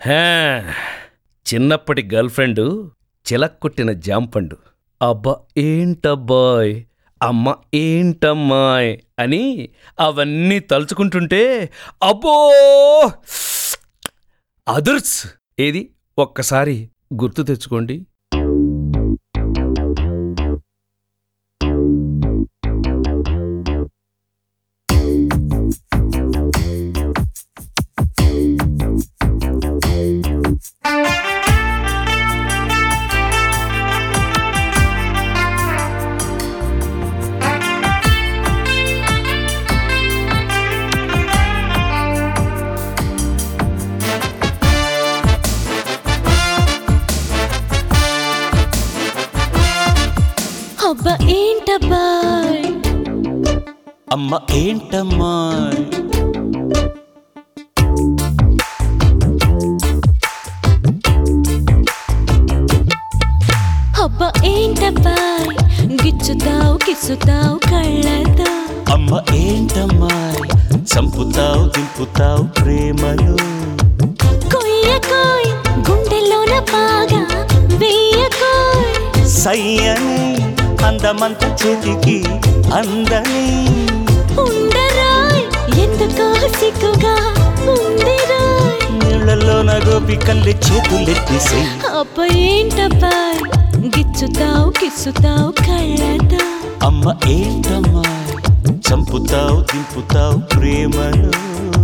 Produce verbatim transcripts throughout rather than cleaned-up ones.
హే, చిన్నప్పటి girl friend చిలక్కొట్టిన జాంపండు. అబ్బా ఏంటబ్బాయ్, అమ్మ ఏంటమ్మాయ్ అని అవన్నీ తలుచుకుంటుంటే అబ్బో అదుర్స్. ఏది ఒక్కసారి గుర్తు తెచ్చుకోండి. అబ్బా ఏంటబ్బాయ్, అమ్మ ఏంటమ్మాయ్, అబ్బా ఏంటబ్బాయ్, గిచ్చుతావు కిసుతావు కళ్ళతో. అమ్మ ఏంటమ్మాయ్, చంపుతావు దింపుతావు ప్రేమలో. కొయ్య కోయ్ గుండెలోన బాగా వెయ్యకోయ్, సయ్యని అందమంత చేతికి అందని. ఉండరాయ్ ఎందుకో సిగ్గుగా ఉందిరాయ్, నీళ్ళలోన గోపికల్లి చేతులెత్తేసే. అబ్బా ఏంటబ్బాయ్, గిచ్చుతావు కిసుతావు కళ్ళతో. అమ్మ ఏంటమ్మాయ్, చంపుతావు దింపుతావు ప్రేమలో.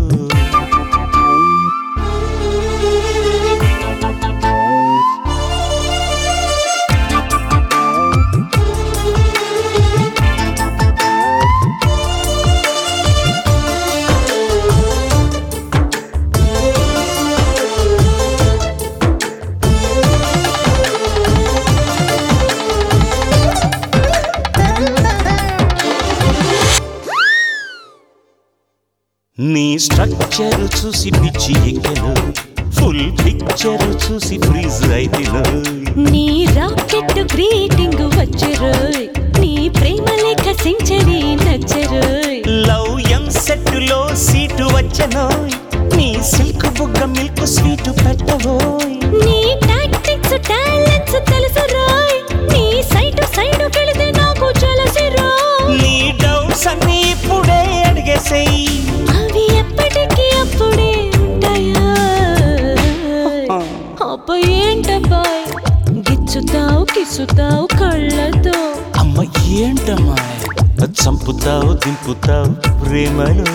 నీ స్ట్రక్చర్ చూసి పిచ్చి ఎక్కను, ఫుల్ పిక్చర్ చూసి ఫ్రీజ్ అయితేను. నీ రాకెట్ గ్రీటింగ్ వచ్చరోయ్, నీ ప్రేమ లేఖ సెంచరీ నచ్చరోయ్. లవ్ ఎం సెట్ లో సీటు వచ్చనోయ్, నీ సిల్క్ బుగ్గ మిల్క్ స్వీట్ పెట్టవోయ్. నీ టాక్టిక్స్ టాలెంట్స్ తెలుసురోయ్, నీ సైడ్ సైడ్ కెళితే నాకు చలసిరోయ్. నీ డౌట్స్ అన్ని ఇప్పుడే అడిగేసేయ్, అవి ఎప్పటికీ అప్పుడే ఉంటాయా. అబ్బా ఏంటబ్బాయ్, గిచ్చుతావు కిసుతావు కళ్ళతో. అమ్మ ఏంటమ్మాయ్, చంపుతావు దింపుతావు ప్రేమలో.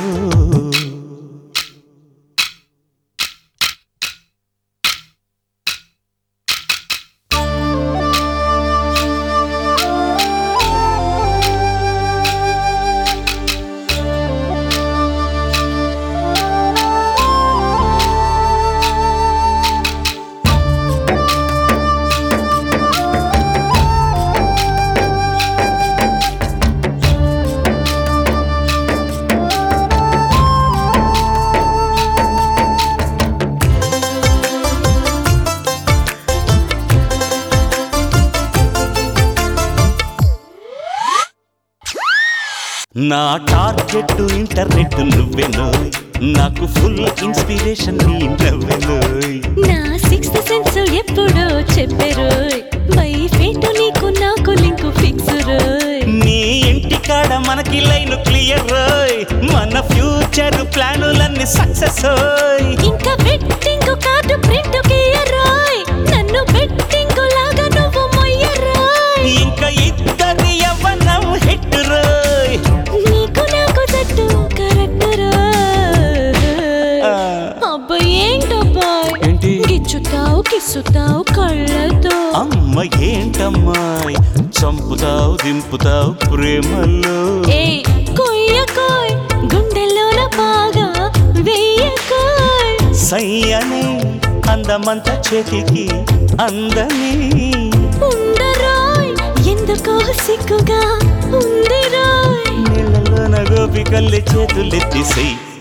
నా టార్గెట్ ఇంటర్నెట్ నువ్వెనోయ్, నాకు ఫుల్ ఇన్స్పిరేషన్ నీ నవ్వెనోయ్. నా సిక్స్త్ సెన్స్ ఎప్పుడో చెప్పారోయ్, బై ఫేట్ నీకు నాకు లింక్ ఫిక్స్ రోయ్. నీ ఇంటి కాడ మనకి లైన్ క్లియర్ రోయ్, మన ఫ్యూచర్ ప్లానులన్నీ సక్సెస్ ఓయ్. ఇంకా బెట్టింగ్ కార్డు ప్రింట్ గీయరోయ్, నన్ను బెట్టింగ్ లాగా నువ్వు మొయ్యరోయ్. ఇంకా ఇద్దరి యవ్వనం హిట్ రోయ్, నీకు నాకు జట్టు కరెక్ట్ రోయ్. అబ్బా ఏంటబ్బాయ్, ఏంటి? గిచ్చుతావు కిసుతావు కళ్ళతో. అమ్మ ఏంటమ్మాయ్, చంపుతావు దింపుతావు ప్రేమలో. ఏ కొయ్య కోయ్ గుండెలోన బాగా వెయ్యకోయ్, సయ్యని అందమంత చేతికి అందని. ఉండరాయ్ ఎందుకో సిగ్గుగా ఉందిరాయ్, నీళ్ళలోన గోపికల్లి చేతులెత్తేసేయ్.